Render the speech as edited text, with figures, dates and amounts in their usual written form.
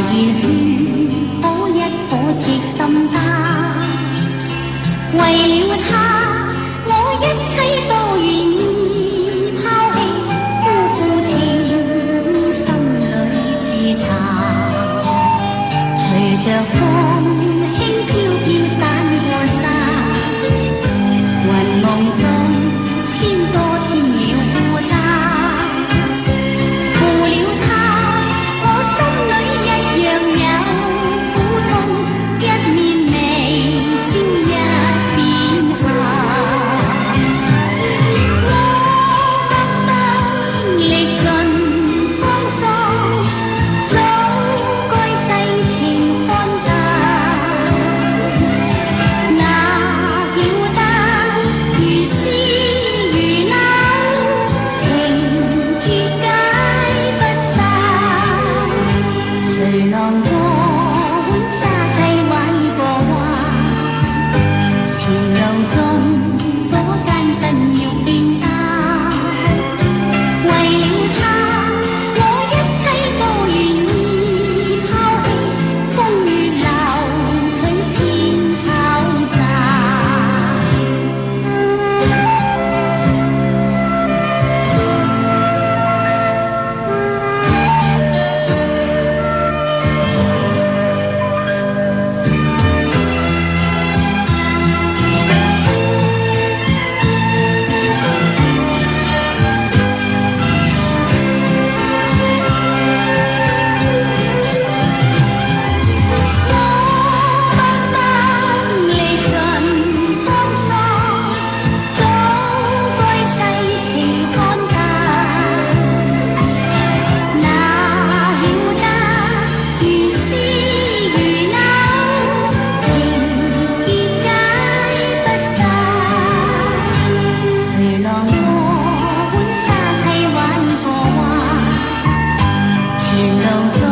言勸可一可惜心他，為了他，我一切都願意拋棄，辜負情心裏自殘。隨着風輕飄飄散過沙，雲夢中添多添了孤單。負了他，我心裏一樣有苦痛，一面微笑一邊喊。我不得歷盡滄桑，早該世情看淡。哪曉得如絲如鈿，情結解不散。誰浪過碗沙溪玩過畫，前路中左艱辛要變擔。為了他，我一切都願意拋棄，風雨流隨先跑散。離盡滄桑，早該世情看淡。哪曉得如絲如鈿，情結解不散。誰浪過碗沙溪玩過畫，前路